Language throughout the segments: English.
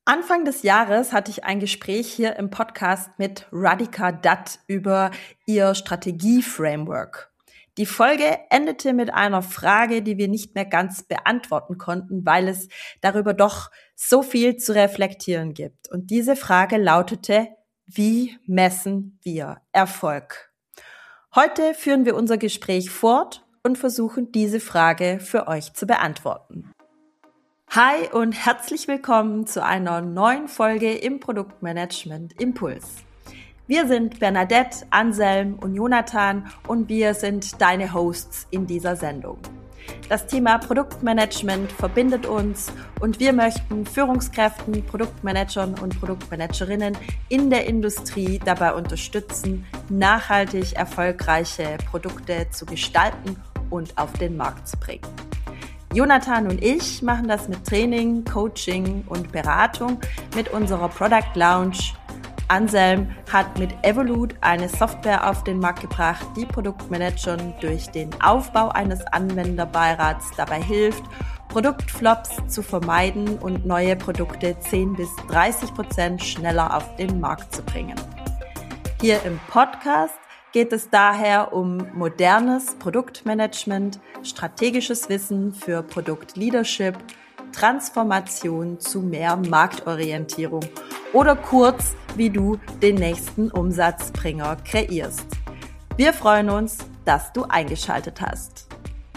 Anfang des Jahres hatte ich ein Gespräch hier im Podcast mit Radhika Dutt über ihr Strategie-Framework. Die Folge endete mit einer Frage, die wir nicht mehr ganz beantworten konnten, weil es darüber doch so viel zu reflektieren gibt. Und diese Frage lautete: Wie messen wir Erfolg? Heute führen wir unser Gespräch fort und versuchen, diese Frage für euch zu beantworten. Hi und herzlich willkommen zu einer neuen Folge im Produktmanagement Impuls. Wir sind Bernadette, Anselm und Jonathan und wir sind deine Hosts in dieser Sendung. Das Thema Produktmanagement verbindet uns und wir möchten Führungskräften, Produktmanagern und Produktmanagerinnen in der Industrie dabei unterstützen, nachhaltig erfolgreiche Produkte zu gestalten und auf den Markt zu bringen. Jonathan und ich machen das mit Training, Coaching und Beratung mit unserer Product Lounge. Anselm hat mit Evolute eine Software auf den Markt gebracht, die Produktmanagern durch den Aufbau eines Anwenderbeirats dabei hilft, Produktflops zu vermeiden und neue Produkte 10-30% schneller auf den Markt zu bringen. Hier im Podcast geht es daher um modernes Produktmanagement, strategisches Wissen für Produktleadership, Transformation zu mehr Marktorientierung oder kurz, wie du den nächsten Umsatzbringer kreierst. Wir freuen uns, dass du eingeschaltet hast.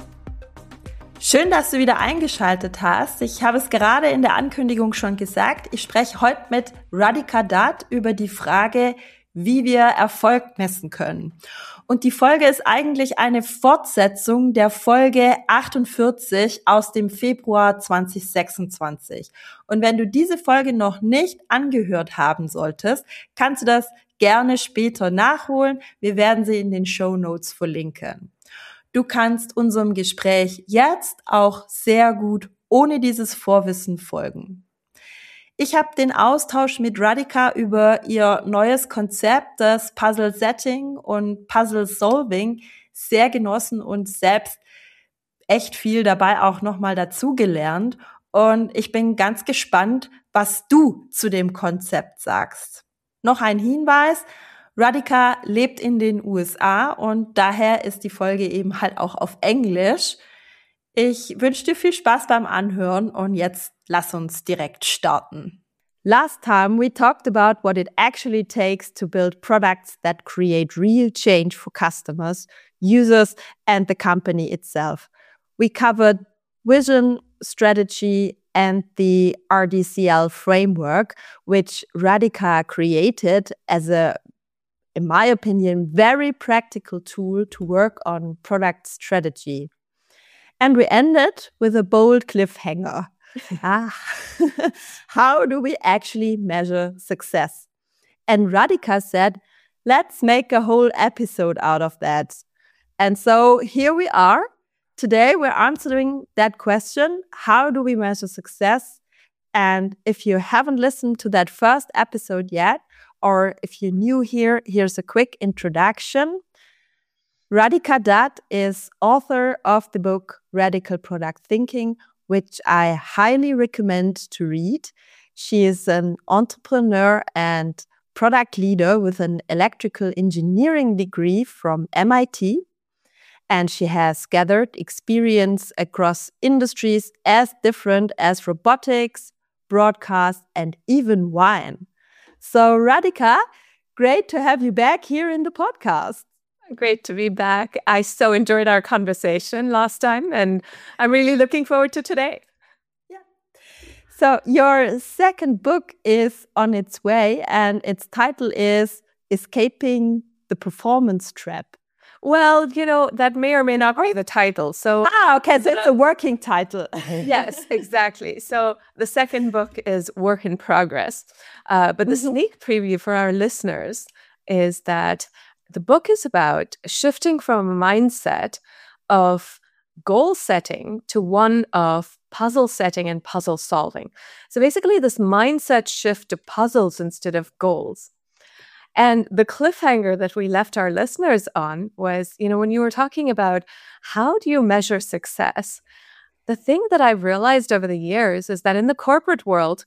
Schön, dass du wieder eingeschaltet hast. Ich habe es gerade in der Ankündigung schon gesagt. Ich spreche heute mit Radhika Dutt über die Frage, wie wir Erfolg messen können. Und die Folge ist eigentlich eine Fortsetzung der Folge 48 aus dem Februar 2026. Und wenn du diese Folge noch nicht angehört haben solltest, kannst du das gerne später nachholen. Wir werden sie in den Shownotes verlinken. Du kannst unserem Gespräch jetzt auch sehr gut ohne dieses Vorwissen folgen. Ich habe den Austausch mit Radhika über ihr neues Konzept, das Puzzle Setting und Puzzle Solving, sehr genossen und selbst echt viel dabei auch nochmal dazugelernt. Und ich bin ganz gespannt, was du zu dem Konzept sagst. Noch ein Hinweis: Radhika lebt in den USA und daher ist die Folge eben halt auch auf Englisch. Ich wünsche dir viel Spaß beim Anhören und jetzt lass uns direkt starten. Last time we talked about what it actually takes to build products that create real change for customers, users and the company itself. We covered vision, strategy and the RDCL framework, which Radhika created as a, in my opinion, very practical tool to work on product strategy. And we ended with a bold cliffhanger. How do we actually measure success? And Radhika said, let's make a whole episode out of that. And so here we are. Today we're answering that question. How do we measure success? And if you haven't listened to that first episode yet, or if you're new here, here's a quick introduction. Radhika Dutt is author of the book Radical Product Thinking, which I highly recommend to read. She is an entrepreneur and product leader with an electrical engineering degree from MIT. And she has gathered experience across industries as different as robotics, broadcast, and even wine. So Radhika, great to have you back here in the podcast. Great to be back. I so enjoyed our conversation last time, and I'm really looking forward to today. Yeah. So your second book is on its way, and its title is Escaping the Performance Trap. Well, that may or may not be the title. So okay, so it's a working title. Yes, exactly. So the second book is Work in Progress. But the sneak preview for our listeners is that the book is about shifting from a mindset of goal setting to one of puzzle setting and puzzle solving. So basically this mindset shift to puzzles instead of goals. And the cliffhanger that we left our listeners on was, when you were talking about how do you measure success, the thing that I've realized over the years is that in the corporate world,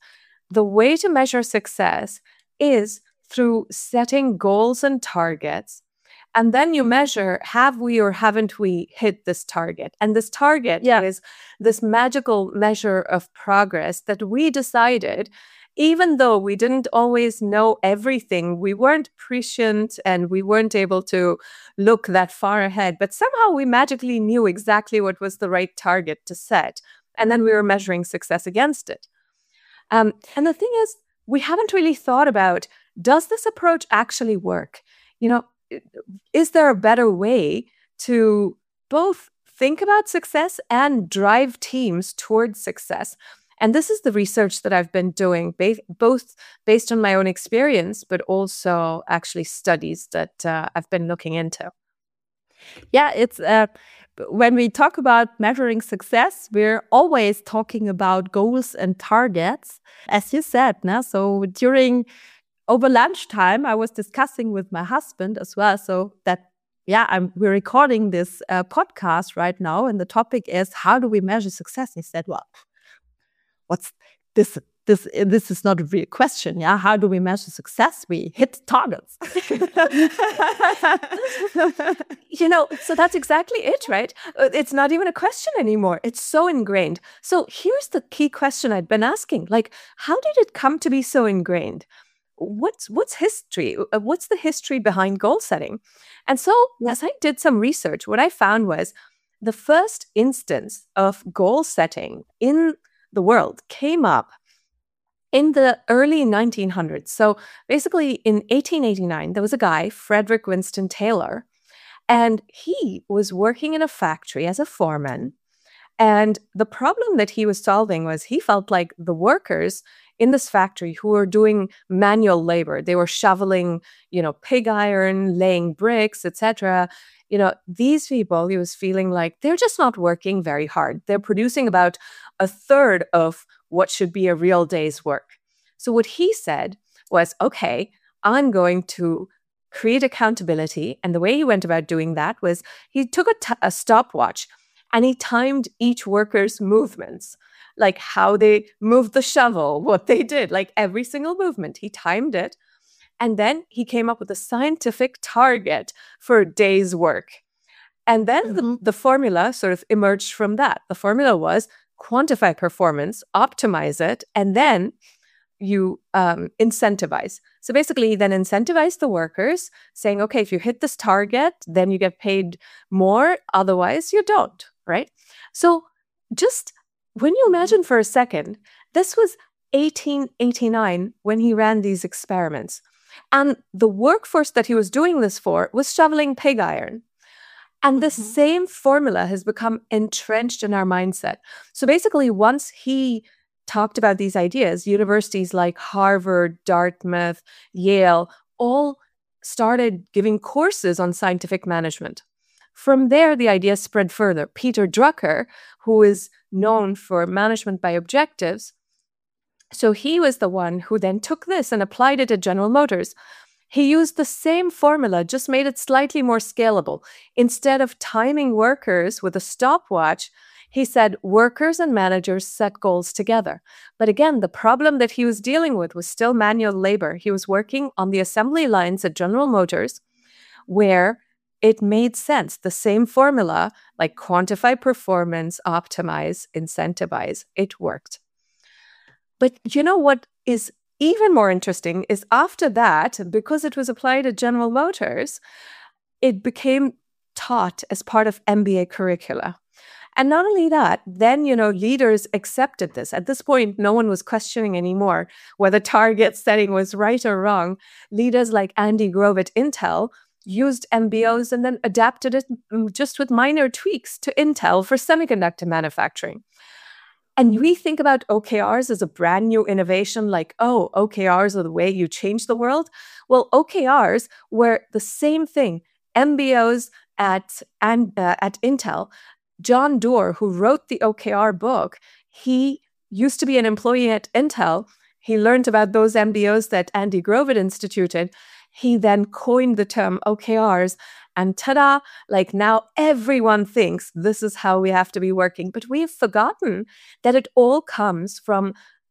the way to measure success is through setting goals and targets. And then you measure, have we or haven't we hit this target? And this target is this magical measure of progress that we decided, even though we didn't always know everything, we weren't prescient and we weren't able to look that far ahead, but somehow we magically knew exactly what was the right target to set. And then we were measuring success against it. And the thing is, we haven't really thought about, does this approach actually work? Is there a better way to both think about success and drive teams towards success? And this is the research that I've been doing, both based on my own experience, but also actually studies that I've been looking into. Yeah, it's when we talk about measuring success, we're always talking about goals and targets, as you said. So over lunchtime, I was discussing with my husband as well. So that, we're recording this podcast right now, and the topic is, how do we measure success? He said, well, what's this? This is not a real question. Yeah, how do we measure success? We hit targets. So that's exactly it, right? It's not even a question anymore. It's so ingrained. So here's the key question I'd been asking: how did it come to be so ingrained? What's history? What's the history behind goal setting? And so, as I did some research, what I found was the first instance of goal setting in the world came up in the early 1900s. So basically in 1889, there was a guy, Frederick Winston Taylor, and he was working in a factory as a foreman. And the problem that he was solving was he felt like the workers in this factory who were doing manual labor, they were shoveling, pig iron, laying bricks, etc. These people, he was feeling like they're just not working very hard. They're producing about a third of what should be a real day's work. So what he said was, okay, I'm going to create accountability. And the way he went about doing that was he took a stopwatch and he timed each worker's movements, like how they moved the shovel, what they did, like every single movement. He timed it. And then he came up with a scientific target for a day's work. And then the formula sort of emerged from that. The formula was quantify performance, optimize it, and then you incentivize. So basically, then incentivize the workers, saying, okay, if you hit this target, then you get paid more. Otherwise, you don't, right? So just when you imagine for a second, this was 1889 when he ran these experiments. And the workforce that he was doing this for was shoveling pig iron. And the same formula has become entrenched in our mindset. So basically, once he talked about these ideas, universities like Harvard, Dartmouth, Yale, all started giving courses on scientific management. From there, the idea spread further. Peter Drucker, who is known for management by objectives, so he was the one who then took this and applied it at General Motors. He used the same formula, just made it slightly more scalable. Instead of timing workers with a stopwatch, he said workers and managers set goals together. But again, the problem that he was dealing with was still manual labor. He was working on the assembly lines at General Motors, where it made sense. The same formula, like quantify performance, optimize, incentivize, it worked. But you know what is even more interesting is after that, because it was applied at General Motors, it became taught as part of MBA curricula. And not only that, then, leaders accepted this. At this point, no one was questioning anymore whether target setting was right or wrong. Leaders like Andy Grove at Intel used MBOs and then adapted it just with minor tweaks to Intel for semiconductor manufacturing. And we think about OKRs as a brand new innovation, like, oh, OKRs are the way you change the world. Well, OKRs were the same thing. MBOs at Intel. John Doerr, who wrote the OKR book, he used to be an employee at Intel. He learned about those MBOs that Andy Grove had instituted. He then coined the term OKRs, and ta-da, like now everyone thinks this is how we have to be working. But we've forgotten that it all comes from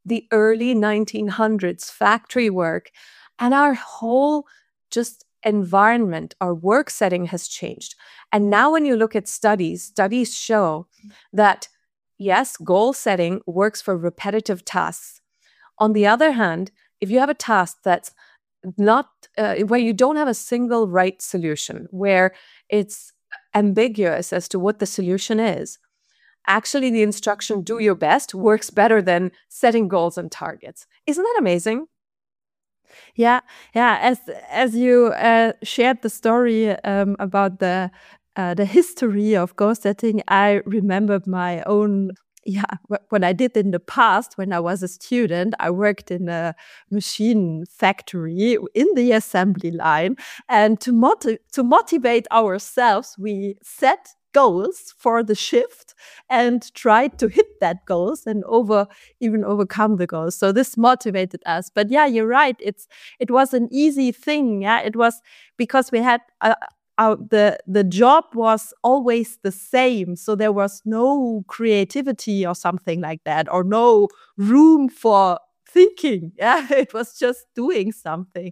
the early 1900s factory work, and our whole just environment, our work setting has changed. And now when you look at studies show that yes, goal setting works for repetitive tasks. On the other hand, if you have a task that's not where you don't have a single right solution, where it's ambiguous as to what the solution is, actually the instruction do your best works better than setting goals and targets. Isn't that amazing? Yeah. As you shared the story about the history of goal setting, I remembered my own. What I did in the past when I was a student, I worked in a machine factory in the assembly line, and to motivate ourselves, we set goals for the shift and tried to hit that goals and even overcome the goals. So this motivated us. But yeah, you're right. It was an easy thing. Yeah, it was because we had the job was always the same. So there was no creativity or something like that, or no room for thinking. Yeah, it was just doing something.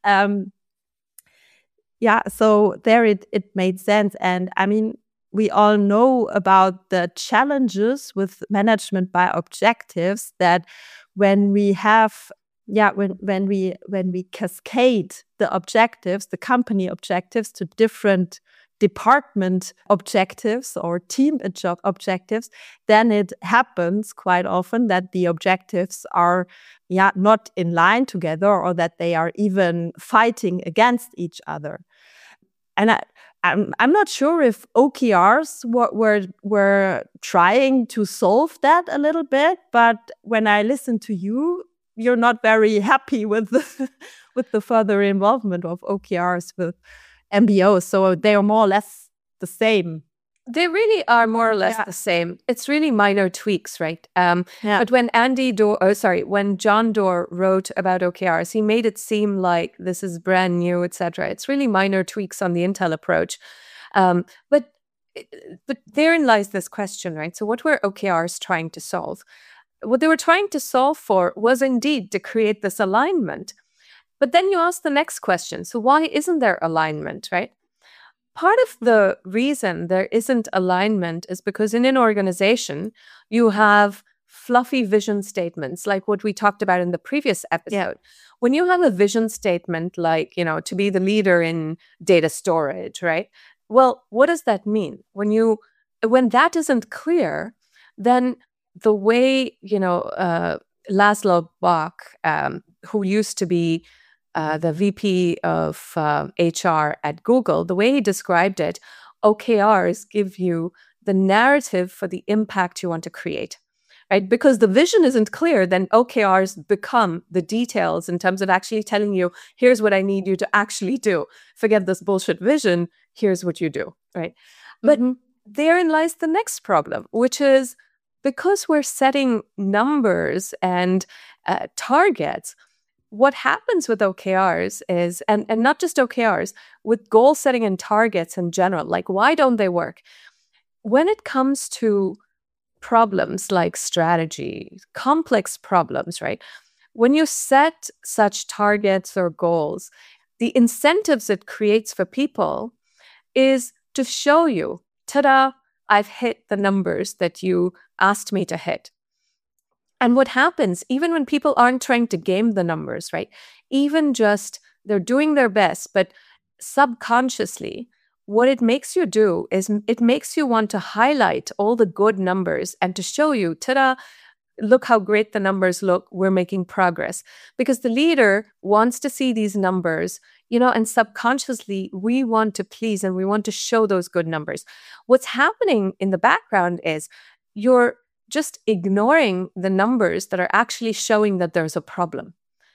So there it made sense. And I mean, we all know about the challenges with management by objectives, that when we have when we cascade the objectives, the company objectives, to different department objectives or team objectives, then it happens quite often that the objectives are not in line together, or that they are even fighting against each other. And I'm not sure if OKRs were trying to solve that a little bit, but when I listen to you, you're not very happy with the further involvement of OKRs with MBOs. So they are more or less the same. They really are more or less the same. It's really minor tweaks, right? But when when John Doerr wrote about OKRs, he made it seem like this is brand new, etc. It's really minor tweaks on the Intel approach. But therein lies this question, right? So what were OKRs trying to solve? What they were trying to solve for was indeed to create this alignment. But then you ask the next question. So why isn't there alignment, right? Part of the reason there isn't alignment is because in an organization, you have fluffy vision statements like what we talked about in the previous episode. Yeah. When you have a vision statement like, to be the leader in data storage, right? Well, what does that mean? When that isn't clear, then the way, Laszlo Bock, who used to be the VP of HR at Google, the way he described it, OKRs give you the narrative for the impact you want to create, right? Because the vision isn't clear, then OKRs become the details in terms of actually telling you, here's what I need you to actually do. Forget this bullshit vision, here's what you do, right? But therein lies the next problem, which is because we're setting numbers and targets, what happens with OKRs is, and not just OKRs, with goal setting and targets in general, like why don't they work? When it comes to problems like strategy, complex problems, right? When you set such targets or goals, the incentives it creates for people is to show you, ta-da, I've hit the numbers that you asked me to hit. And what happens, even when people aren't trying to game the numbers, right? Even just they're doing their best, but subconsciously, what it makes you do is it makes you want to highlight all the good numbers and to show you, ta-da, look how great the numbers look, we're making progress. Because the leader wants to see these numbers, and subconsciously we want to please and we want to show those good numbers. What's happening in the background is you're just ignoring the numbers that are actually showing that there's a problem.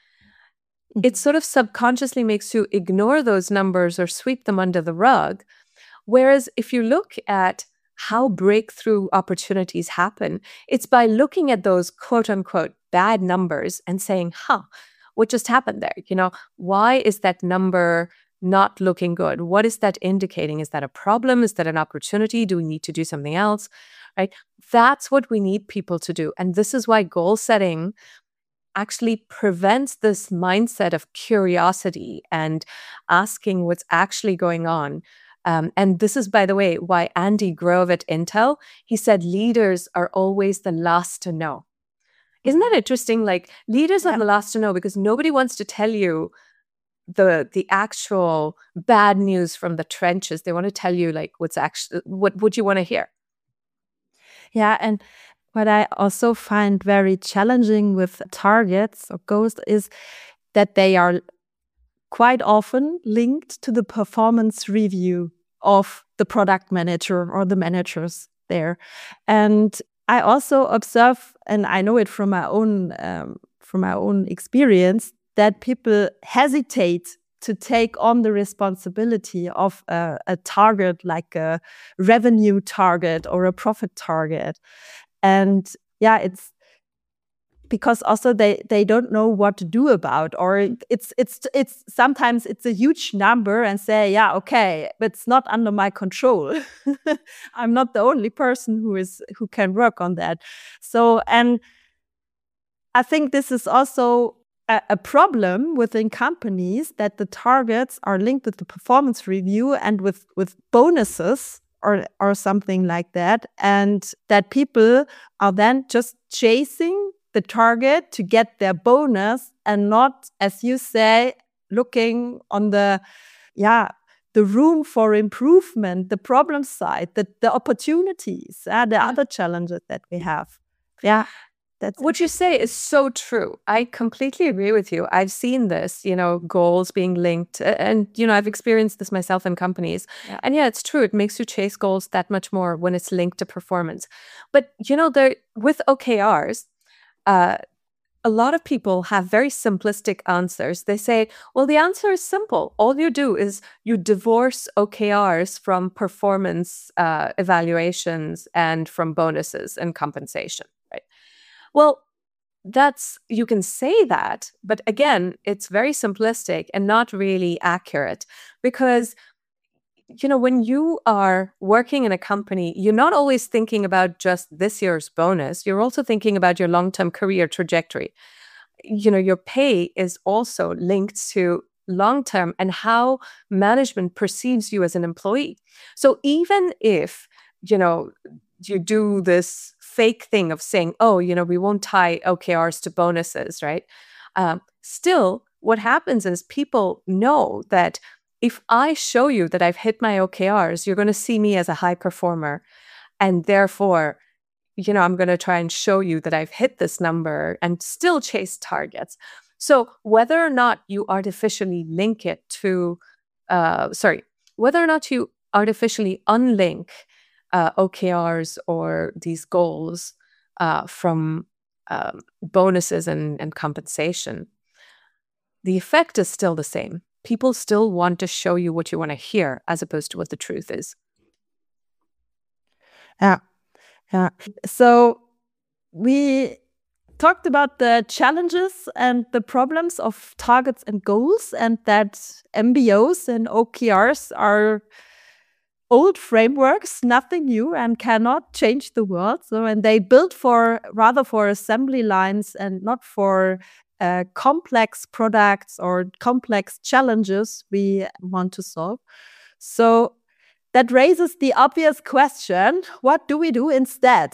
It sort of subconsciously makes you ignore those numbers or sweep them under the rug. Whereas if you look at how breakthrough opportunities happen, it's by looking at those quote unquote bad numbers and saying, what just happened there? Why is that number not looking good? What is that indicating? Is that a problem? Is that an opportunity? Do we need to do something else? Right? That's what we need people to do. And this is why goal setting actually prevents this mindset of curiosity and asking what's actually going on. And this is, by the way, why Andy Grove at Intel, he said leaders are always the last to know. Isn't that interesting? Like leaders are the last to know because nobody wants to tell you the actual bad news from the trenches. They want to tell you like what's actually, what would you want to hear? Yeah, and what I also find very challenging with targets or goals is that they are quite often linked to the performance review of the product manager or the managers there. And I also observe, and I know it from my own experience, that people hesitate to take on the responsibility of a target like a revenue target or a profit target. And yeah, it's because also they don't know what to do about, or it's sometimes it's a huge number and say, yeah, okay, but it's not under my control. I'm not the only person who can work on that. So, and I think this is also a problem within companies, that the targets are linked with the performance review and with bonuses or something like that, and that people are then just chasing the target to get their bonus and not, as you say, looking on the room for improvement, the problem side, the opportunities, the other challenges that we have. Yeah. That's what you say is so true. I completely agree with you. I've seen this, goals being linked, and, I've experienced this myself in companies. Yeah. And yeah, it's true. It makes you chase goals that much more when it's linked to performance. But, with OKRs, a lot of people have very simplistic answers. They say, well, the answer is simple. All you do is you divorce OKRs from performance evaluations and from bonuses and compensation, right? Well, you can say that, but again, it's very simplistic and not really accurate because, when you are working in a company, you're not always thinking about just this year's bonus. You're also thinking about your long-term career trajectory. Your pay is also linked to long-term and how management perceives you as an employee. So even if, you do this fake thing of saying, oh, we won't tie OKRs to bonuses, right? Still, what happens is people know that if I show you that I've hit my OKRs, you're going to see me as a high performer. And therefore, I'm going to try and show you that I've hit this number and still chase targets. So whether or not you artificially link it to, whether or not you artificially unlink OKRs or these goals from bonuses and compensation, the effect is still the same. People still want to show you what you want to hear as opposed to what the truth is. Yeah. So we talked about the challenges and the problems of targets and goals, and that MBOs and OKRs are old frameworks, nothing new, and cannot change the world. So, and they built rather for assembly lines and not for complex products or complex challenges we want to solve. So that raises the obvious question: what do we do instead?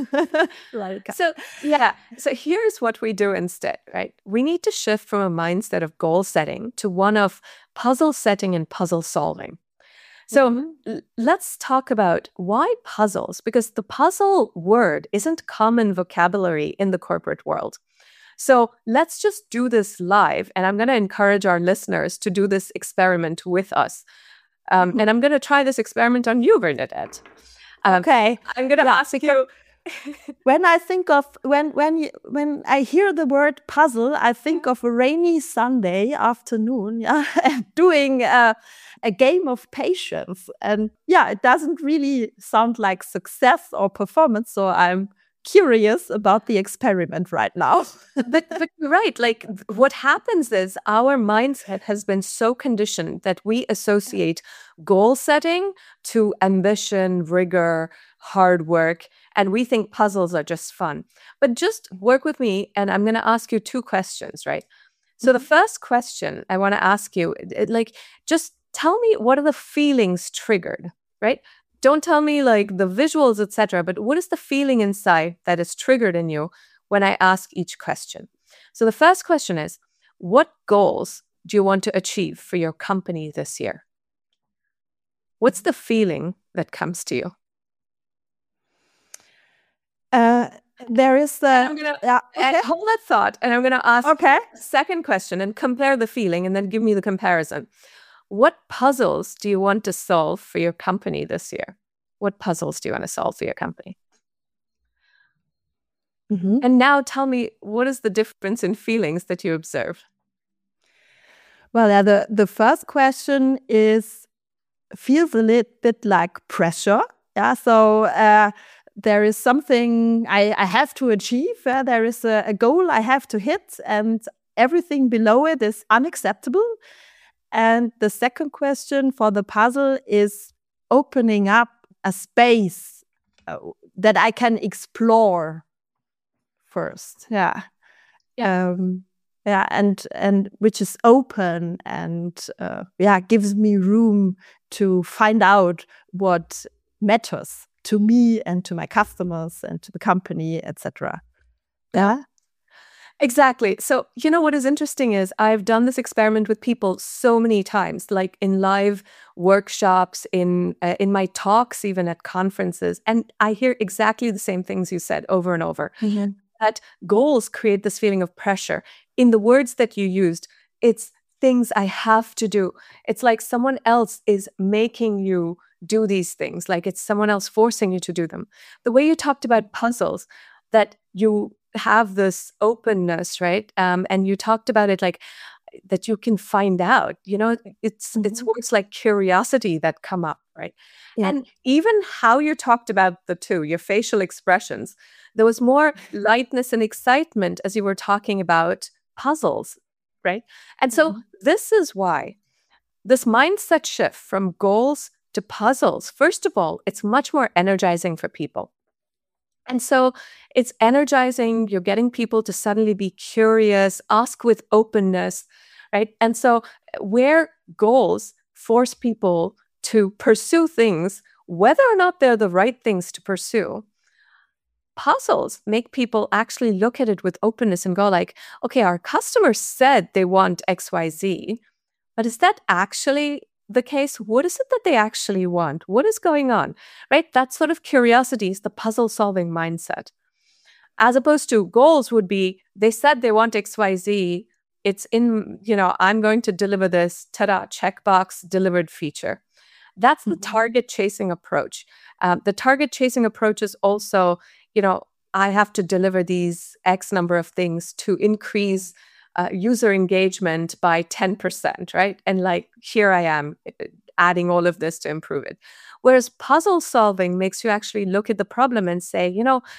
So here's what we do instead, right? We need to shift from a mindset of goal setting to one of puzzle setting and puzzle solving. So let's talk about why puzzles, because the puzzle word isn't common vocabulary in the corporate world. So let's just do this live, and I'm going to encourage our listeners to do this experiment with us. And I'm going to try this experiment on you, Bernadette. Okay. I'm going to ask you. When I think of when I hear the word puzzle, I think of a rainy Sunday afternoon, doing a game of patience, and it doesn't really sound like success or performance. So I'm curious about the experiment right now. but you're right. Like what happens is our mindset has been so conditioned that we associate goal setting to ambition, rigor, hard work, and we think puzzles are just fun. But just work with me, and I'm going to ask you 2 questions, right? So the first question I want to ask you, just tell me, what are the feelings triggered, right? Don't tell me like the visuals, etc., but what is the feeling inside that is triggered in you when I ask each question? So the first question is, what goals do you want to achieve for your company this year? What's the feeling that comes to you? There is I'm gonna hold that thought, and I'm gonna ask Okay. the second question and compare the feeling, and then give me the comparison. What puzzles do you want to solve for your company this year? What puzzles do you want to solve for your company? Mhm. And now tell me, what is the difference in feelings that you observe? Well, yeah, the first question feels a little bit like pressure. Yeah, so there is something I have to achieve. There is a goal I have to hit, and everything below it is unacceptable. And the second question for the puzzle is opening up a space that I can explore first. Yeah. Yeah, and which is open and gives me room to find out what matters to me and to my customers and to the company, etc. Yeah. Exactly. So, you know what is interesting is I've done this experiment with people so many times, like in live workshops, in my talks, even at conferences, and I hear exactly the same things you said over and over. Mm-hmm. That goals create this feeling of pressure. In the words that you used, it's things I have to do. It's like someone else is making you do these things, like it's someone else forcing you to do them. The way you talked about puzzles, that you have this openness, right? And you talked about it like that you can find out, it's words like curiosity that come up, right? Yeah. And even how you talked about the two, your facial expressions, there was more lightness and excitement as you were talking about puzzles, right? And so this is why this mindset shift from goals to puzzles, first of all, it's much more energizing for people. And so it's energizing. You're getting people to suddenly be curious, ask with openness, right? And so where goals force people to pursue things, whether or not they're the right things to pursue, puzzles make people actually look at it with openness and go like, okay, our customers said they want XYZ, but is that actually the case? What is it that they actually want? What is going on, right? That sort of curiosity is the puzzle-solving mindset. As opposed to goals would be, they said they want XYZ, it's in, I'm going to deliver this, ta-da, checkbox, delivered feature. That's the target chasing approach. The target chasing approach is also, I have to deliver these X number of things to increase user engagement by 10%, right? And like, here I am adding all of this to improve it. Whereas puzzle solving makes you actually look at the problem and say,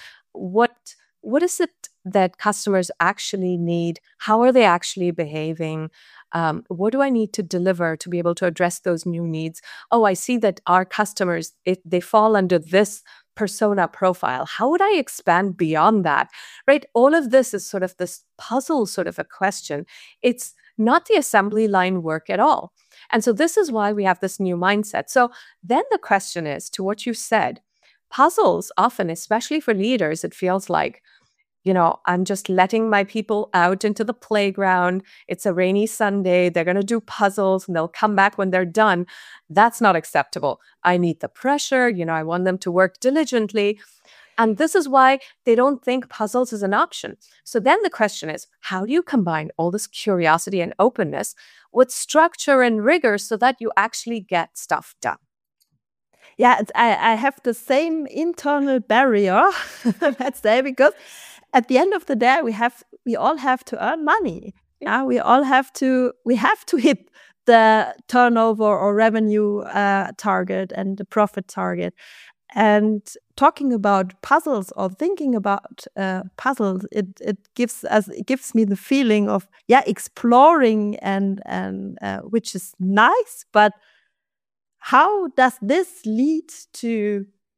what is it that customers actually need? How are they actually behaving? What do I need to deliver to be able to address those new needs? Oh, I see that our customers, they fall under this persona profile. How would I expand beyond that, right? All of this is sort of this puzzle sort of a question. It's not the assembly line work at all. And so this is why we have this new mindset. So then the question is, to what you said, puzzles often, especially for leaders, it feels like, I'm just letting my people out into the playground. It's a rainy Sunday. They're going to do puzzles and they'll come back when they're done. That's not acceptable. I need the pressure. I want them to work diligently. And this is why they don't think puzzles is an option. So then the question is, how do you combine all this curiosity and openness with structure and rigor so that you actually get stuff done? Yeah, I have the same internal barrier, let's say, because at the end of the day, we all have to earn money. Yeah, we have to hit the turnover or revenue target and the profit target. And talking about puzzles or thinking about puzzles, it gives me the feeling of exploring and which is nice, but how does this lead to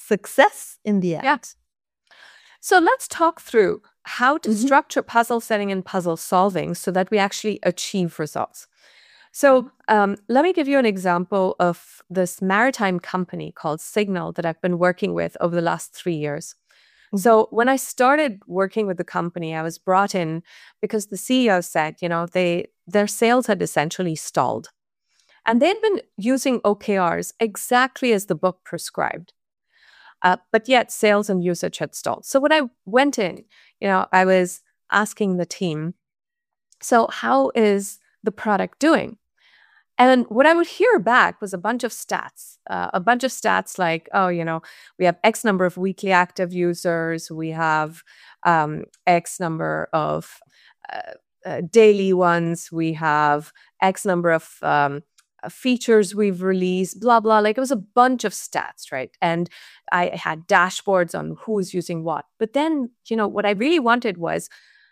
success in the end. Yeah. So let's talk through how to structure puzzle setting and puzzle solving so that we actually achieve results. So let me give you an example of this maritime company called Signal that I've been working with over the last 3 years. So when I started working with the company, I was brought in because the CEO said, their sales had essentially stalled. And they'd been using OKRs exactly as the book prescribed. But yet sales and usage had stalled. So when I went in, I was asking the team, so how is the product doing? And what I would hear back was a bunch of stats like, we have X number of weekly active users, we have X number of daily ones, we have X number of features we've released, blah, blah. Like it was a bunch of stats, right? And I had dashboards on who's using what. But then, what I really wanted was,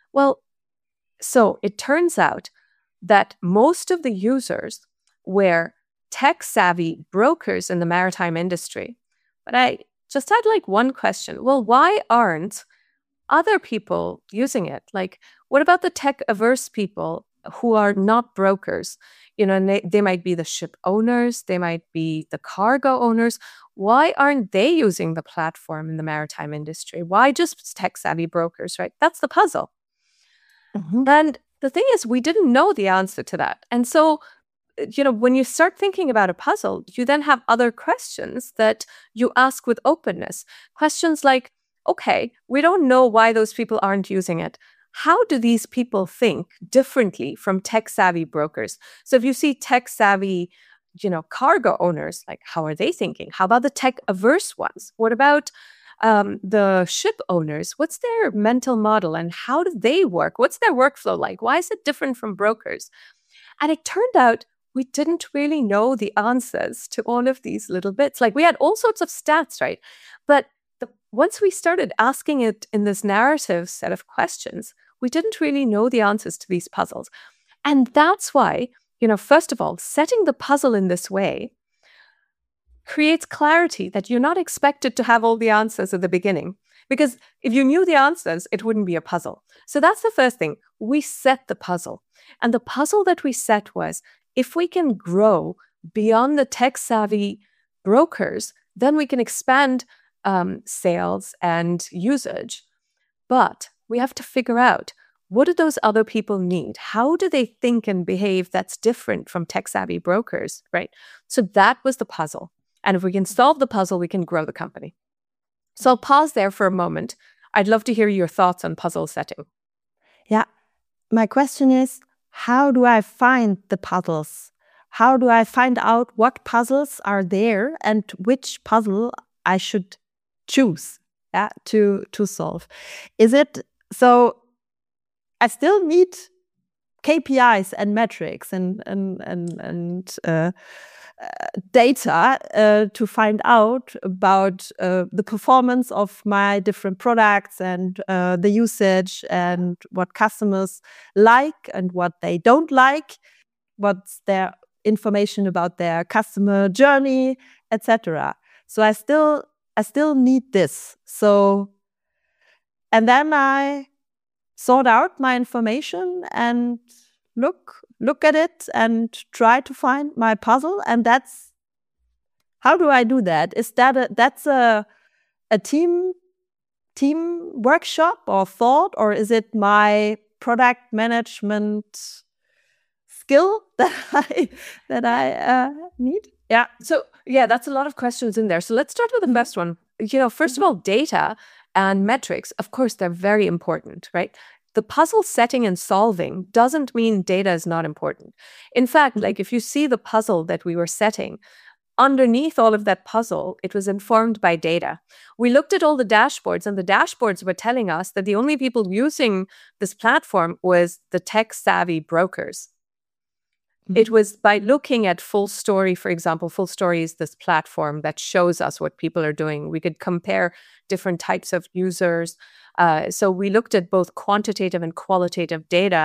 so it turns out that most of the users were tech-savvy brokers in the maritime industry. But I just had one question. Well, why aren't other people using it? Like, what about the tech-averse people who are not brokers? And they might be the ship owners, they might be the cargo owners. Why aren't they using the platform in the maritime industry? Why just tech-savvy brokers, right? That's the puzzle. And the thing is, we didn't know the answer to that. And so, when you start thinking about a puzzle, you then have other questions that you ask with openness. Questions like, okay, we don't know why those people aren't using it. How do these people think differently from tech-savvy brokers? So if you see tech-savvy, cargo owners, how are they thinking? How about the tech-averse ones? What about the ship owners? What's their mental model and how do they work? What's their workflow like? Why is it different from brokers? And it turned out we didn't really know the answers to all of these little bits. We had all sorts of stats, right? But once we started asking it in this narrative set of questions, we didn't really know the answers to these puzzles. And that's why, first of all, setting the puzzle in this way creates clarity that you're not expected to have all the answers at the beginning. Because if you knew the answers, it wouldn't be a puzzle. So that's the first thing. We set the puzzle. And the puzzle that we set was, if we can grow beyond the tech-savvy brokers, then we can expand sales and usage. But we have to figure out, what do those other people need? How do they think and behave that's different from tech-savvy brokers, right? So that was the puzzle. And if we can solve the puzzle, we can grow the company. So I'll pause there for a moment. I'd love to hear your thoughts on puzzle setting. Yeah. My question is, how do I find the puzzles? How do I find out what puzzles are there and which puzzle I should choose to solve? Is it so? I still need KPIs and metrics and data to find out about the performance of my different products and the usage and what customers like and what they don't like, what's their information about their customer journey, etc. So I still need this. So, and then I sort out my information and look at it and try to find my puzzle. And that's, how do I do that? Is that that's a team workshop or thought, or is it my product management skill that I need? Yeah. So that's a lot of questions in there. So let's start with the best one. First of all, data and metrics, of course, they're very important, right? The puzzle setting and solving doesn't mean data is not important. In fact, if you see the puzzle that we were setting, underneath all of that puzzle, it was informed by data. We looked at all the dashboards, and the dashboards were telling us that the only people using this platform was the tech-savvy brokers. It was by looking at FullStory, for example. FullStory is this platform that shows us what people are doing. We could compare different types of users. So we looked at both quantitative and qualitative data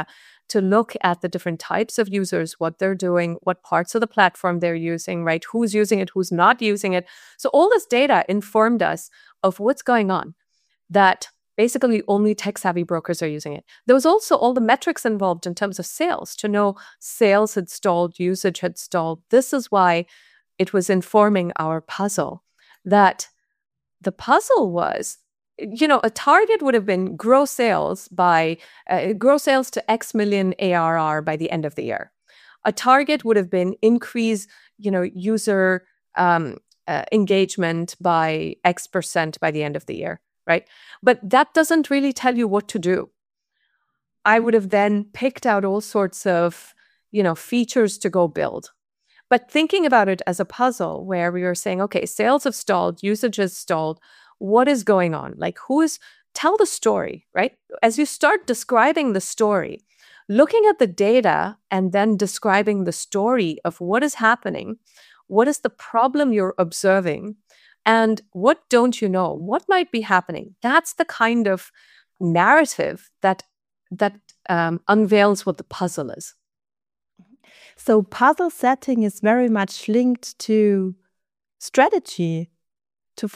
to look at the different types of users, what they're doing, what parts of the platform they're using, right? Who's using it, who's not using it. So all this data informed us of what's going on, that basically only tech-savvy brokers are using it. There was also all the metrics involved in terms of sales, to know sales had stalled, usage had stalled. This is why it was informing our puzzle. That the puzzle was, a target would have been grow sales to X million ARR by the end of the year. A target would have been increase, user engagement by X% by the end of the year, right? But that doesn't really tell you what to do. I would have then picked out all sorts of, features to go build. But thinking about it as a puzzle where we were saying, okay, sales have stalled, usage has stalled, what is going on? Like, tell the story, right? As you start describing the story, looking at the data and then describing the story of what is happening, what is the problem you're observing, and what don't you know? What might be happening? That's the kind of narrative that unveils what the puzzle is. So puzzle setting is very much linked to strategy, to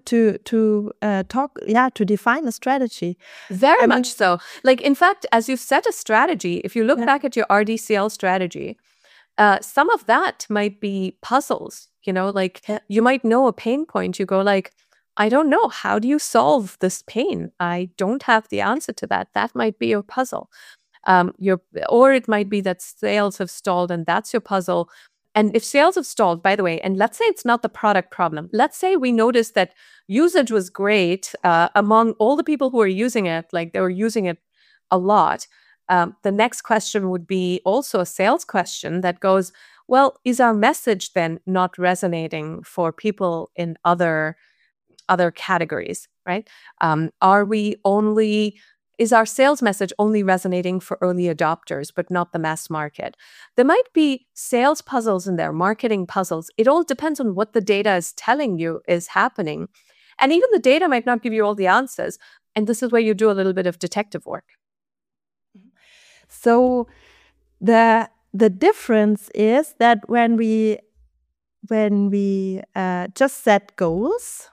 define a strategy. Very much so. Like, in fact, as you've set a strategy, if you look back at your RDCL strategy, some of that might be puzzles, you might know a pain point. You go like, I don't know, how do you solve this pain? I don't have the answer to that. That might be your puzzle. Or it might be that sales have stalled and that's your puzzle. And if sales have stalled, by the way, and let's say it's not the product problem. Let's say we noticed that usage was great among all the people who are using it, like they were using it a lot. The next question would be also a sales question that goes, well, is our message then not resonating for people in other categories, right? Is our sales message only resonating for early adopters, but not the mass market? There might be sales puzzles in there, marketing puzzles. It all depends on what the data is telling you is happening. And even the data might not give you all the answers. And this is where you do a little bit of detective work. So the difference is that when we just set goals,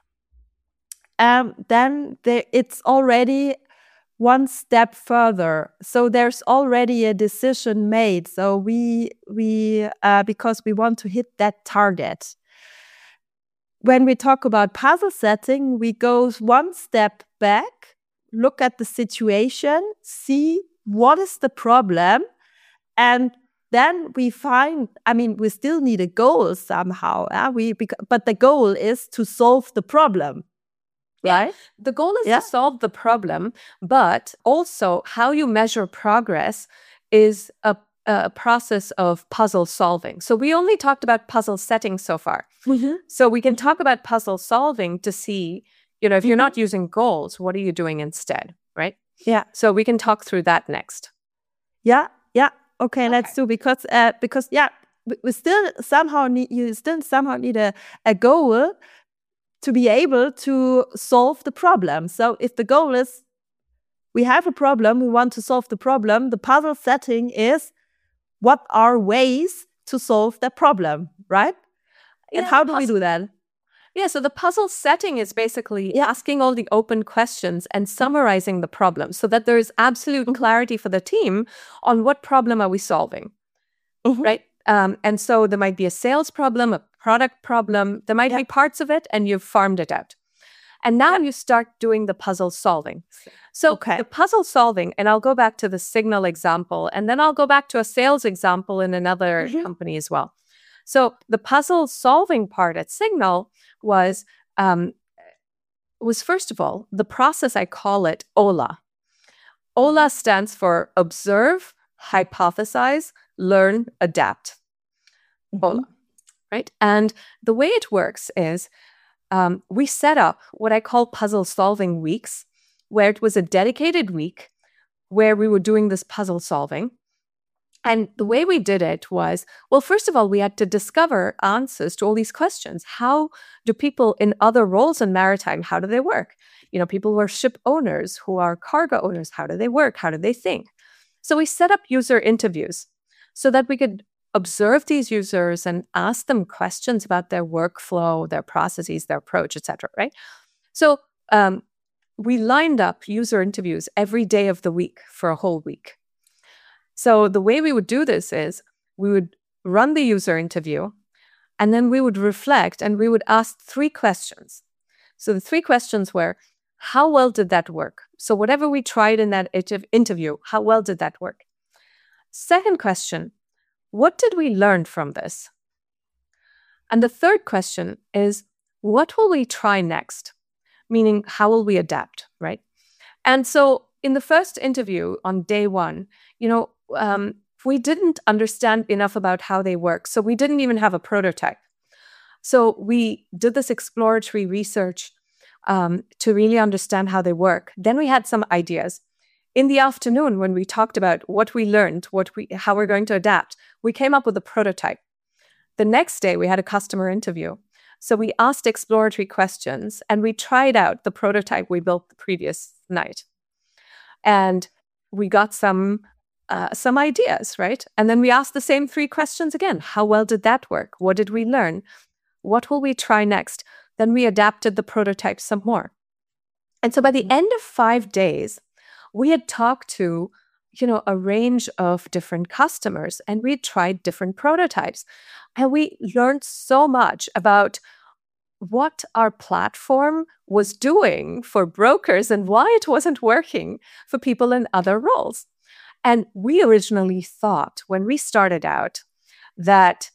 then it's already one step further. So there's already a decision made. So we because we want to hit that target. When we talk about puzzle setting, we go one step back, look at the situation, see what is the problem, and then we find, we still need a goal somehow. But the goal is to solve the problem. Right? Yeah. The goal is to solve the problem, but also how you measure progress is a process of puzzle solving. So we only talked about puzzle setting so far. Mm-hmm. So we can talk about puzzle solving to see, if you're not using goals, what are you doing instead, right? Yeah. So we can talk through that next. Yeah. Okay, let's do, because we still somehow need a goal to be able to solve the problem. So if the goal is we have a problem, we want to solve the problem, the puzzle setting is what are ways to solve that problem, right? And how do we do that? Yeah, so the puzzle setting is basically asking all the open questions and summarizing the problem so that there is absolute clarity for the team on what problem are we solving, right? And so there might be a sales problem, a product problem. There might be parts of it, and you've farmed it out. And now you start doing the puzzle solving. So the puzzle solving, and I'll go back to the Signal example, and then I'll go back to a sales example in another company as well. So the puzzle solving part at Signal was first of all, the process, I call it OLA. OLA stands for observe, hypothesize, learn, adapt. OLA, right? And the way it works is we set up what I call puzzle solving weeks, where it was a dedicated week where we were doing this puzzle solving. And the way we did it was, well, first of all, we had to discover answers to all these questions. How do people in other roles in maritime, how do they work? People who are ship owners, who are cargo owners, how do they work? How do they think? So we set up user interviews so that we could observe these users and ask them questions about their workflow, their processes, their approach, etc. Right? So we lined up user interviews every day of the week for a whole week. So the way we would do this is we would run the user interview, and then we would reflect and we would ask 3 questions. So the 3 questions were, how well did that work? So whatever we tried in that interview, how well did that work? Second question, what did we learn from this? And the third question is, what will we try next? Meaning, how will we adapt, right? And so in the first interview on day 1, we didn't understand enough about how they work. So we didn't even have a prototype. So we did this exploratory research to really understand how they work. Then we had some ideas. In the afternoon, when we talked about what we learned, how we're going to adapt, we came up with a prototype. The next day, we had a customer interview. So we asked exploratory questions and we tried out the prototype we built the previous night. And we got some ideas, right? And then we asked the same 3 questions again. How well did that work? What did we learn? What will we try next? Then we adapted the prototype some more. And so by the end of 5 days, we had talked to, a range of different customers, and we tried different prototypes. And we learned so much about what our platform was doing for brokers and why it wasn't working for people in other roles. And we originally thought when we started out that,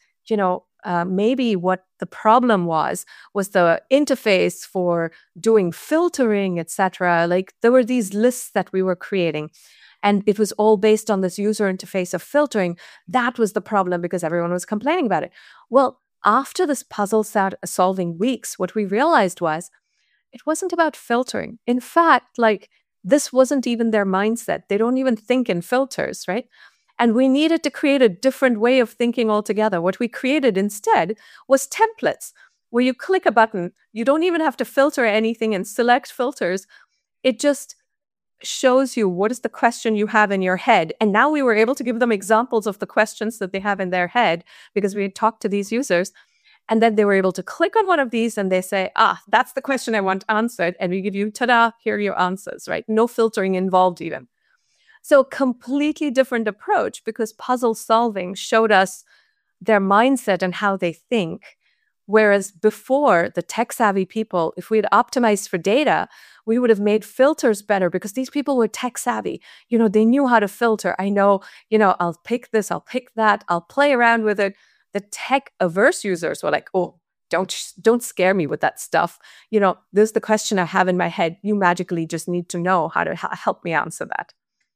maybe what the problem was the interface for doing filtering, etc. Like there were these lists that we were creating, and it was all based on this user interface of filtering. That was the problem because everyone was complaining about it. Well, after this puzzle solving weeks, what we realized was it wasn't about filtering. In fact, this wasn't even their mindset. They don't even think in filters, right? And we needed to create a different way of thinking altogether. What we created instead was templates where you click a button. You don't even have to filter anything and select filters. It just shows you what is the question you have in your head. And now we were able to give them examples of the questions that they have in their head because we had talked to these users. And then they were able to click on one of these and they say, that's the question I want answered. And we give you, ta-da, here are your answers, right? No filtering involved even. So completely different approach because puzzle solving showed us their mindset and how they think. Whereas before, the tech-savvy people, if we had optimized for data, we would have made filters better because these people were tech-savvy. They knew how to filter. I know, I'll pick this, I'll pick that, I'll play around with it. The tech-averse users were like, oh, don't scare me with that stuff. This is the question I have in my head. You magically just need to know how to help me answer that.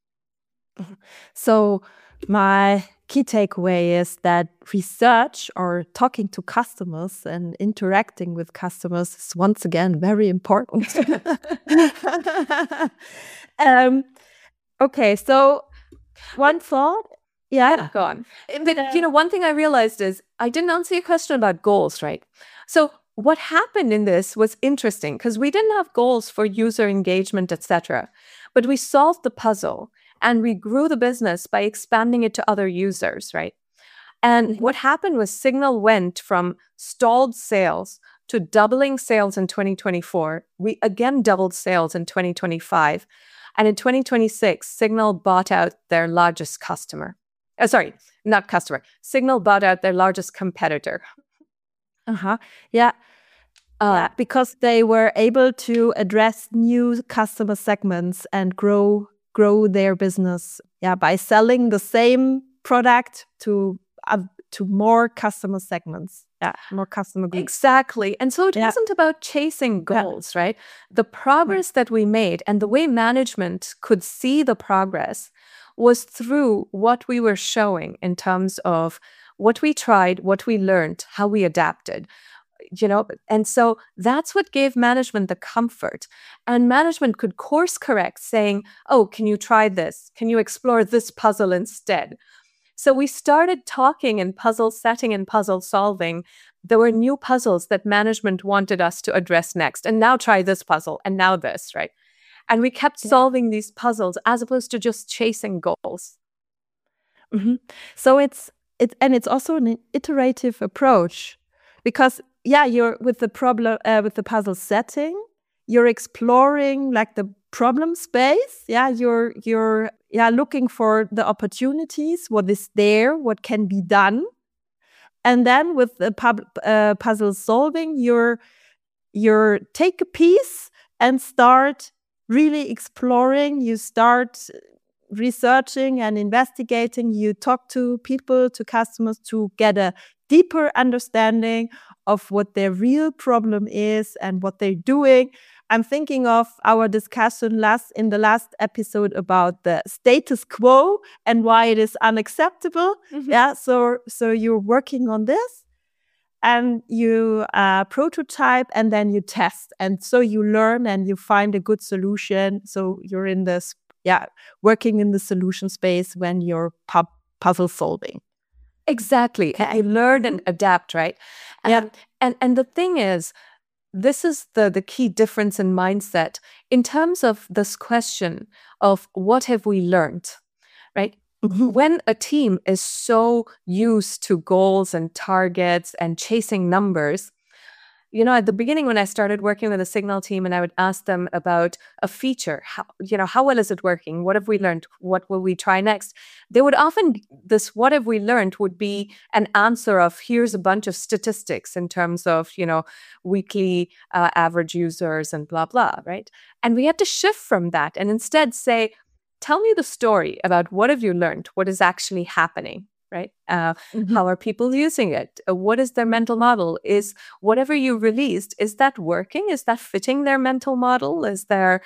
So my key takeaway is that research or talking to customers and interacting with customers is once again very important. Okay, so one thought. Yeah, go on. But one thing I realized is I didn't answer your question about goals, right? So what happened in this was interesting because we didn't have goals for user engagement, etc. But we solved the puzzle. And we grew the business by expanding it to other users, right? And what happened was Signal went from stalled sales to doubling sales in 2024. We again doubled sales in 2025. And in 2026, Signal bought out their largest customer. Not customer. Signal bought out their largest competitor. Yeah. Because they were able to address new customer segments and grow their business by selling the same product to more customer segments, more customer groups. Exactly. And so it wasn't about chasing goals, right? The progress that we made and the way management could see the progress was through what we were showing in terms of what we tried, what we learned, how we adapted. And so that's what gave management the comfort. And management could course correct saying, oh, can you try this? Can you explore this puzzle instead? So we started talking in puzzle setting and puzzle solving. There were new puzzles that management wanted us to address next. And now try this puzzle and now this, right? And we kept solving these puzzles as opposed to just chasing goals. So it's also an iterative approach, because you're with the problem with the puzzle setting, you're exploring like the problem space. You're looking for the opportunities, what is there, what can be done, and then with the puzzle solving, you're take a piece and start really exploring. You start researching and investigating. You talk to people, to customers, to get a deeper understanding of what their real problem is and what they're doing. I'm thinking of our discussion in the last episode about the status quo and why it is unacceptable. So you're working on this, and you prototype, and then you test, and so you learn and you find a good solution. So you're in this working in the solution space when you're puzzle solving. Exactly. You learn and adapt, right? And the thing is, this is the key difference in mindset in terms of this question of what have we learned, right? When a team is so used to goals and targets and chasing numbers, at the beginning when I started working with a Signal team and I would ask them about a feature, how well is it working? What have we learned? What will we try next? They would often, this what have we learned would be an answer of here's a bunch of statistics in terms of, weekly average users and blah, blah, right? And we had to shift from that and instead say, tell me the story about what have you learned? What is actually happening? Right? How are people using it? What is their mental model? Is whatever you released, is that working? Is that fitting their mental model? Is there,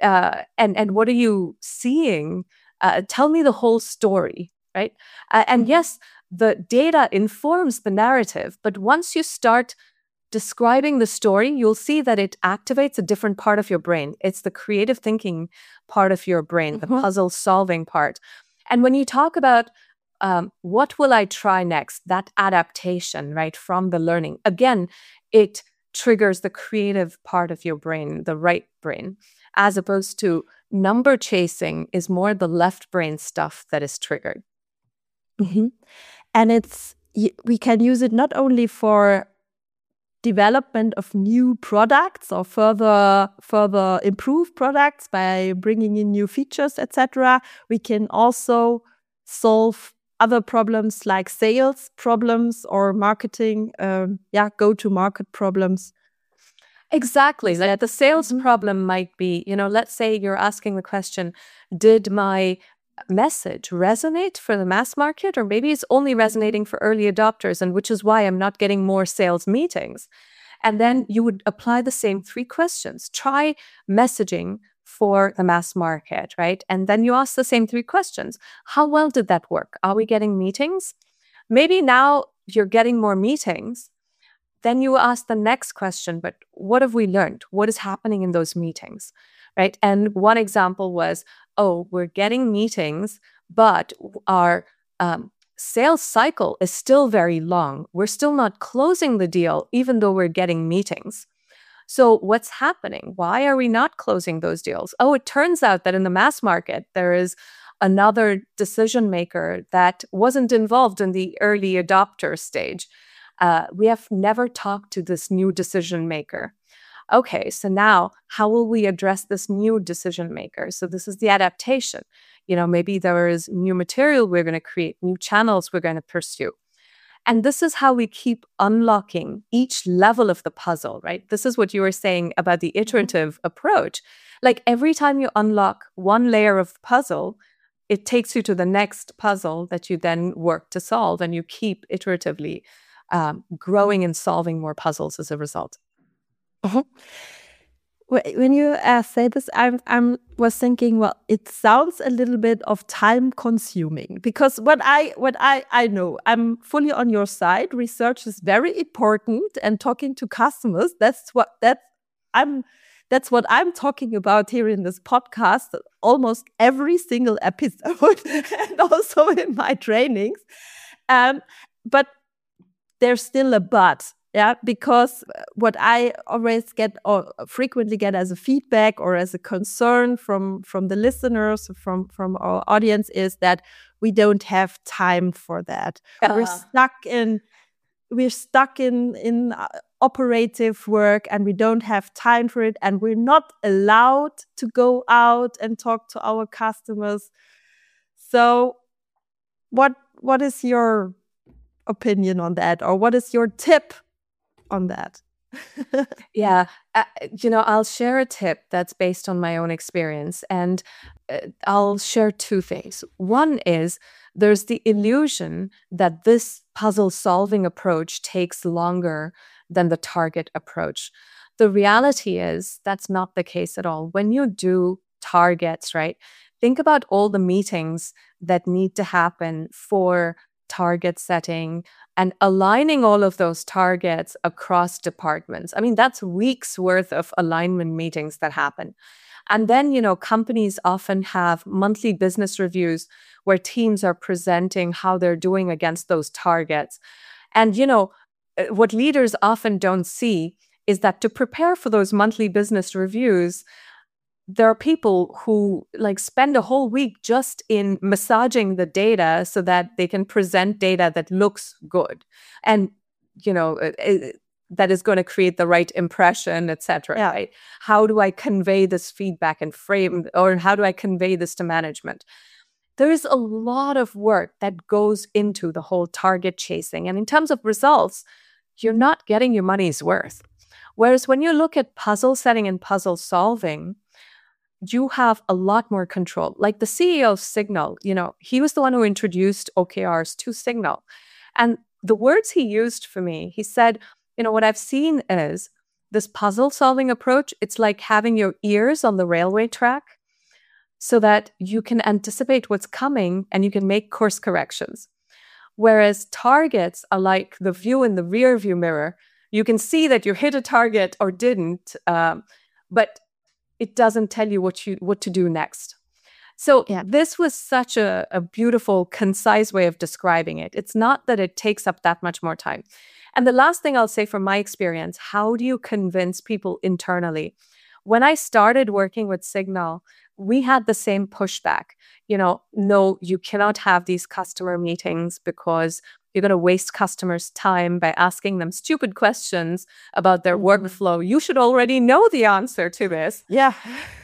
and what are you seeing? Tell me the whole story, right? And yes, the data informs the narrative, but once you start describing the story, you'll see that it activates a different part of your brain. It's the creative thinking part of your brain, the puzzle solving part. And when you talk about what will I try next? That adaptation, right, from the learning. Again, it triggers the creative part of your brain, the right brain, as opposed to number chasing is more the left brain stuff that is triggered. And we can use it not only for development of new products or further improved products by bringing in new features, etc. We can also solve other problems like sales problems or marketing, go-to-market problems. Exactly. Like the sales problem might be, let's say you're asking the question, did my message resonate for the mass market? Or maybe it's only resonating for early adopters, and which is why I'm not getting more sales meetings. And then you would apply the same 3 questions. Try messaging for the mass market, right? And then you ask the same 3 questions. How well did that work? Are we getting meetings? Maybe now you're getting more meetings. Then you ask the next question, but what have we learned? What is happening in those meetings, right? And one example was, we're getting meetings, but our sales cycle is still very long. We're still not closing the deal, even though we're getting meetings. So what's happening? Why are we not closing those deals? It turns out that in the mass market, there is another decision maker that wasn't involved in the early adopter stage. We have never talked to this new decision maker. Okay, so now how will we address this new decision maker? So this is the adaptation. Maybe there is new material we're going to create, new channels we're going to pursue. And this is how we keep unlocking each level of the puzzle, right? This is what you were saying about the iterative approach. Like every time you unlock one layer of the puzzle, it takes you to the next puzzle that you then work to solve, and you keep iteratively growing and solving more puzzles as a result. When you say this, I was thinking, well, it sounds a little bit of time consuming, because what I know, I'm fully on your side. Research is very important, and talking to customers, that's what I'm talking about here in this podcast, almost every single episode, and also in my trainings. But there's still a but. Yeah, because what I always get or frequently get as a feedback or as a concern from the listeners, from our audience, is that we don't have time for that. We're stuck in operative work, and we don't have time for it, and we're not allowed to go out and talk to our customers. So what is your opinion on that, or what is your tip on that? Yeah, I'll share a tip that's based on my own experience, and I'll share two things. One is there's the illusion that this puzzle solving approach takes longer than the target approach. The reality is that's not the case at all. When you do targets, right, think about all the meetings that need to happen for target setting and aligning all of those targets across departments. I mean, that's weeks worth of alignment meetings that happen. And then, companies often have monthly business reviews where teams are presenting how they're doing against those targets. And, what leaders often don't see is that to prepare for those monthly business reviews, there are people who spend a whole week just in massaging the data so that they can present data that looks good and, that is going to create the right impression, etc. Yeah. Right? How do I convey this feedback and frame, or how do I convey this to management? There is a lot of work that goes into the whole target chasing. And in terms of results, you're not getting your money's worth. Whereas when you look at puzzle setting and puzzle solving, you have a lot more control. Like the CEO of Signal, he was the one who introduced OKRs to Signal. And the words he used for me, he said, what I've seen is this puzzle solving approach. It's like having your ears on the railway track so that you can anticipate what's coming and you can make course corrections. Whereas targets are like the view in the rear view mirror. You can see that you hit a target or didn't, but it doesn't tell you what to do next. So This was such a beautiful, concise way of describing it. It's not that it takes up that much more time. And the last thing I'll say from my experience, how do you convince people internally? When I started working with Signal, we had the same pushback. No, you cannot have these customer meetings because you're going to waste customers' time by asking them stupid questions about their workflow. You should already know the answer to this. Yeah.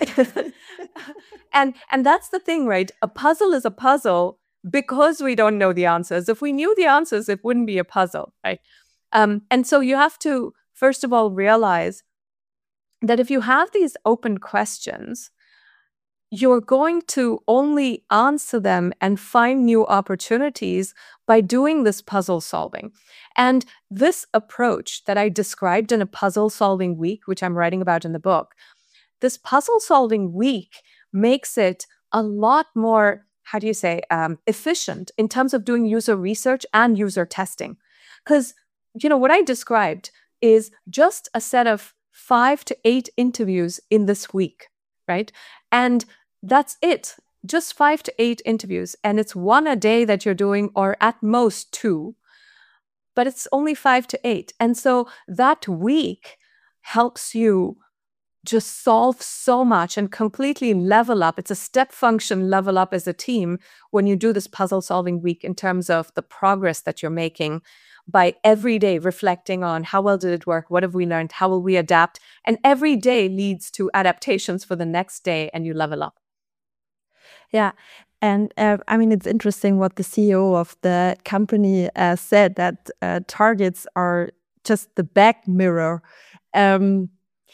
And that's the thing, right? A puzzle is a puzzle because we don't know the answers. If we knew the answers, it wouldn't be a puzzle, right? And so you have to, first of all, realize that if you have these open questions, you're going to only answer them and find new opportunities by doing this puzzle solving. And this approach that I described in a puzzle solving week, which I'm writing about in the book, this puzzle solving week makes it a lot more, efficient in terms of doing user research and user testing. Because, what I described is just a set of 5 to 8 interviews in this week, right? And that's it. Just 5 to 8 interviews. And it's 1 a day that you're doing, or at most 2. But it's only 5 to 8. And so that week helps you just solve so much and completely level up. It's a step function level up as a team when you do this puzzle solving week in terms of the progress that you're making by every day reflecting on how well did it work? What have we learned? How will we adapt? And every day leads to adaptations for the next day, and you level up. Yeah. And it's interesting what the CEO of the company said, that targets are just the back mirror, and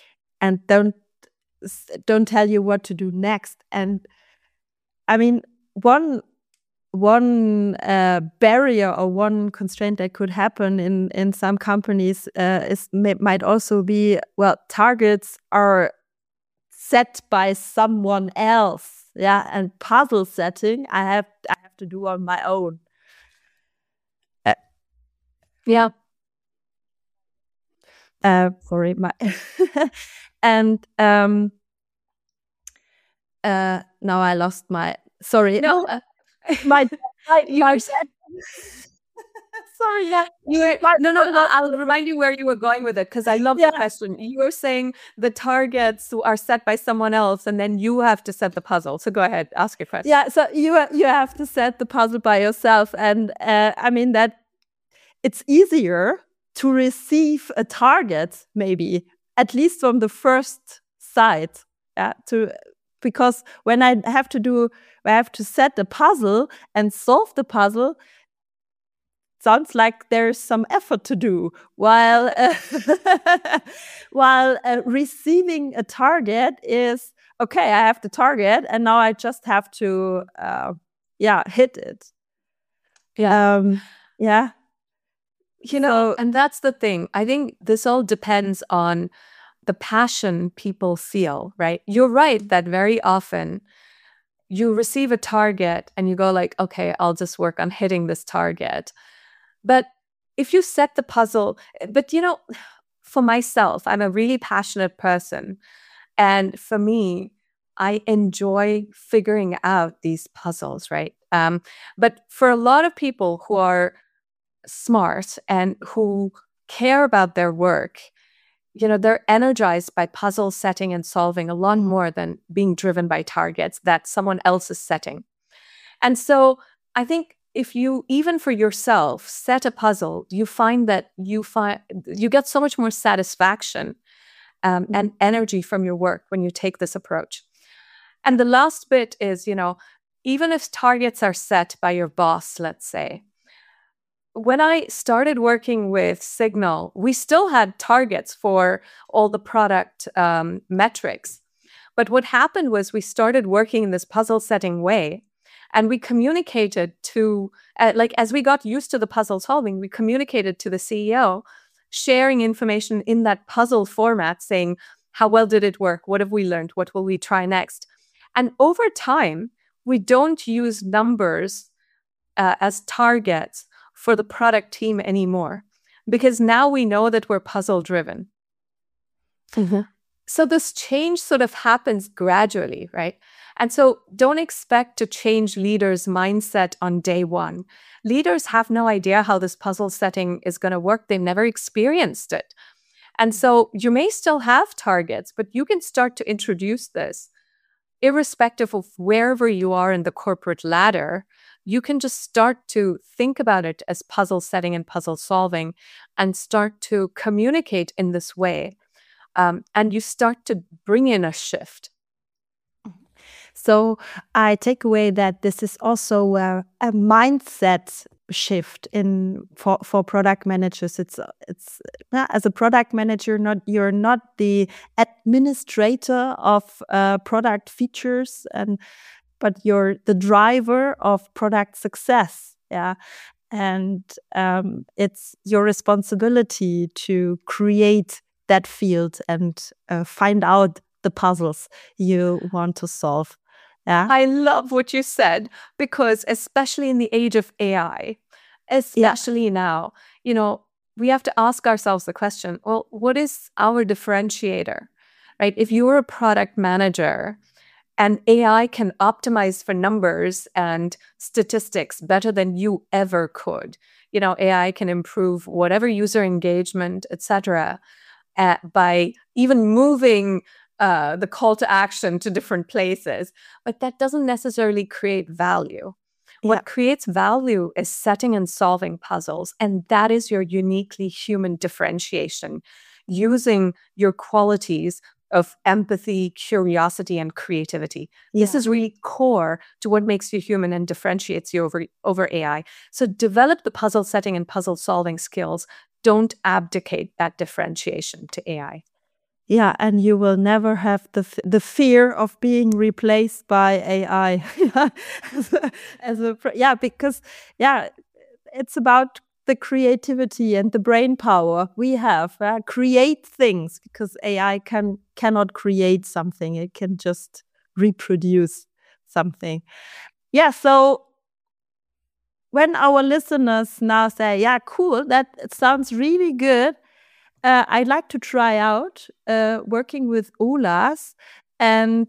don't tell you what to do next. And one barrier or one constraint that could happen in some companies might also be, targets are set by someone else. Yeah, and puzzle setting I have to do on my own. Yeah. Sorry, and now I lost my. Sorry. No, my Sorry, yeah. I'll remind you where you were going with it, because I love the question. You were saying the targets are set by someone else, and then you have to set the puzzle. So go ahead, ask your question. Yeah, so you have to set the puzzle by yourself, and I mean that it's easier to receive a target, maybe at least from the first sight. Yeah, because when I have to set the puzzle and solve the puzzle, sounds like there's some effort to do, while receiving a target is okay. I have the target, and now I just have to hit it. Yeah. And that's the thing. I think this all depends on the passion people feel, right? You're right that very often you receive a target and you go like, okay, I'll just work on hitting this target. But if you set the puzzle, but for myself, I'm a really passionate person. And for me, I enjoy figuring out these puzzles, right? But for a lot of people who are smart and who care about their work, they're energized by puzzle setting and solving a lot more than being driven by targets that someone else is setting. And so I think if you, even for yourself, set a puzzle, you find that you get so much more satisfaction and energy from your work when you take this approach. And the last bit is, even if targets are set by your boss, let's say, when I started working with Signal, we still had targets for all the product metrics. But what happened was we started working in this puzzle setting way, and we communicated to, as we got used to the puzzle solving, we communicated to the CEO, sharing information in that puzzle format, saying, how well did it work? What have we learned? What will we try next? And over time, we don't use numbers as targets for the product team anymore, because now we know that we're puzzle driven. Mm-hmm. So this change sort of happens gradually, right? And so don't expect to change leaders' mindset on day one. Leaders have no idea how this puzzle setting is going to work. They've never experienced it. And so you may still have targets, but you can start to introduce this irrespective of wherever you are in the corporate ladder. You can just start to think about it as puzzle setting and puzzle solving and start to communicate in this way. And you start to bring in a shift. So I take away that this is also a mindset shift for product managers. It's as a product manager, you're not the administrator of product features, but you're the driver of product success. Yeah. And it's your responsibility to create that field and find out the puzzles you want to solve. Yeah. I love what you said, because especially in the age of AI, especially now, we have to ask ourselves the question, well, what is our differentiator, right? If you're a product manager and AI can optimize for numbers and statistics better than you ever could, AI can improve whatever user engagement, etc., by even moving the call to action to different places, but that doesn't necessarily create value. What creates value is setting and solving puzzles, and that is your uniquely human differentiation, using your qualities of empathy, curiosity, and creativity. This is really core to what makes you human and differentiates you over AI. So develop the puzzle setting and puzzle solving skills. Don't abdicate that differentiation to AI. Yeah, and you will never have the fear of being replaced by AI. Because it's about the creativity and the brain power we have. Create things, because AI cannot create something; it can just reproduce something. Yeah, so when our listeners now say, "Yeah, cool, that sounds really good," I'd like to try out working with Olas, I'm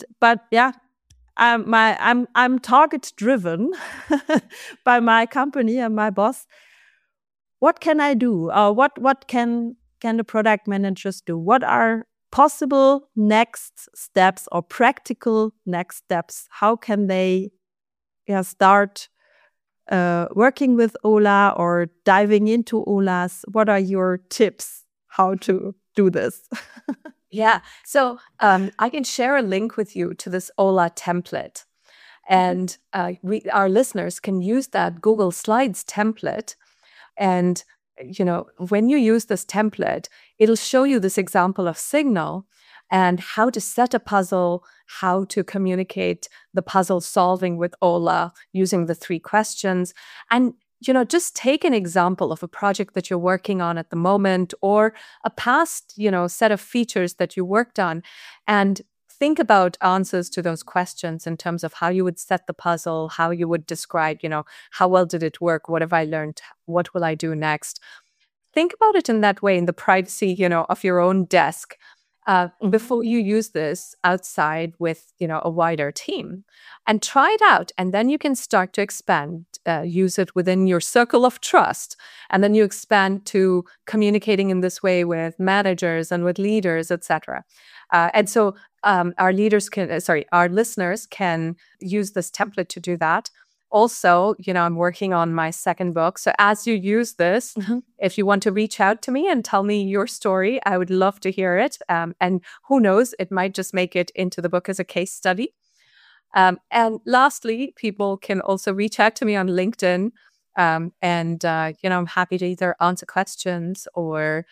target driven by my company and my boss. what can I do? What can the product managers do? What are possible next steps or practical next steps? How can they start working with Ola or diving into Ola's? What are your tips how to do this? Yeah. So I can share a link with you to this Ola template. And our listeners can use that Google Slides template. And, when you use this template, it'll show you this example of Signal and how to set a puzzle, how to communicate the puzzle solving with Ola using the 3 questions. And, just take an example of a project that you're working on at the moment or a past, set of features that you worked on, and think about answers to those questions in terms of how you would set the puzzle, how you would describe, how well did it work? What have I learned? What will I do next? Think about it in that way, in the privacy, of your own desk, before you use this outside with, a wider team, and try it out. And then you can start to expand, use it within your circle of trust. And then you expand to communicating in this way with managers and with leaders, etc. And so our listeners can use this template to do that. Also, I'm working on my second book. So as you use this, if you want to reach out to me and tell me your story, I would love to hear it. And who knows, it might just make it into the book as a case study. And lastly, people can also reach out to me on LinkedIn. I'm happy to either answer questions or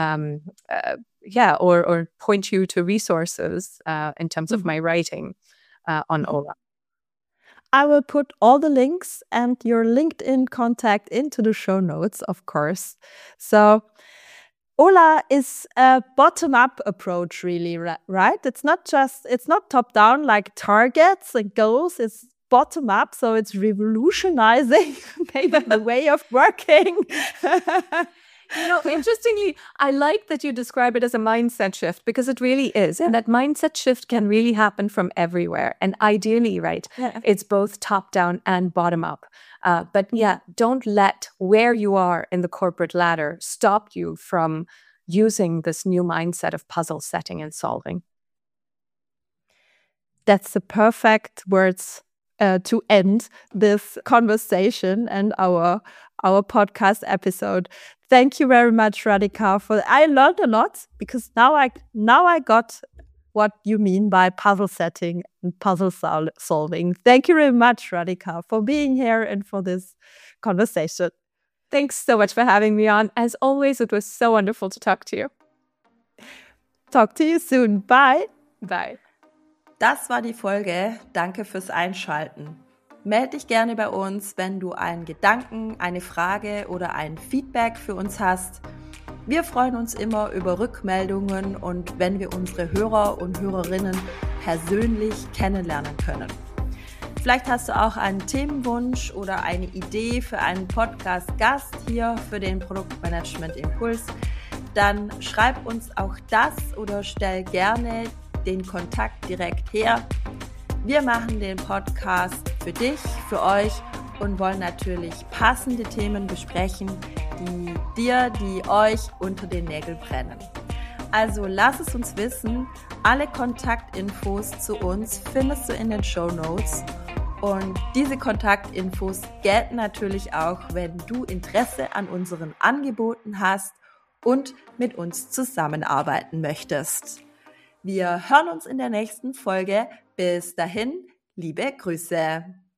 point you to resources in terms of my writing on Ola. I will put all the links and your LinkedIn contact into the show notes, of course. So Ola is a bottom-up approach, really, right? It's not top-down like targets and goals. It's bottom-up, so it's revolutionizing maybe the way of working. Interestingly, I like that you describe it as a mindset shift, because it really is. And that mindset shift can really happen from everywhere. And ideally, right, it's both top down and bottom up. But don't let where you are in the corporate ladder stop you from using this new mindset of puzzle setting and solving. That's the perfect words to end this conversation and our podcast episode. Thank you very much, Radhika. I learned a lot, because now I got what you mean by puzzle setting and puzzle solving. Thank you very much, Radhika, for being here and for this conversation. Thanks so much for having me on. As always, it was so wonderful to talk to you. Talk to you soon. Bye. Bye. Das war die Folge. Danke fürs Einschalten. Meld dich gerne bei uns, wenn du einen Gedanken, eine Frage oder ein Feedback für uns hast. Wir freuen uns immer über Rückmeldungen und wenn wir unsere Hörer und Hörerinnen persönlich kennenlernen können. Vielleicht hast du auch einen Themenwunsch oder eine Idee für einen Podcast-Gast hier für den Produktmanagement Impuls. Dann schreib uns auch das oder stell gerne den Kontakt direkt her. Wir machen den Podcast für dich, für euch und wollen natürlich passende Themen besprechen, die euch unter den Nägeln brennen. Also lass es uns wissen. Alle Kontaktinfos zu uns findest du in den Shownotes. Und diese Kontaktinfos gelten natürlich auch, wenn du Interesse an unseren Angeboten hast und mit uns zusammenarbeiten möchtest. Wir hören uns in der nächsten Folge. Bis dahin, liebe Grüße.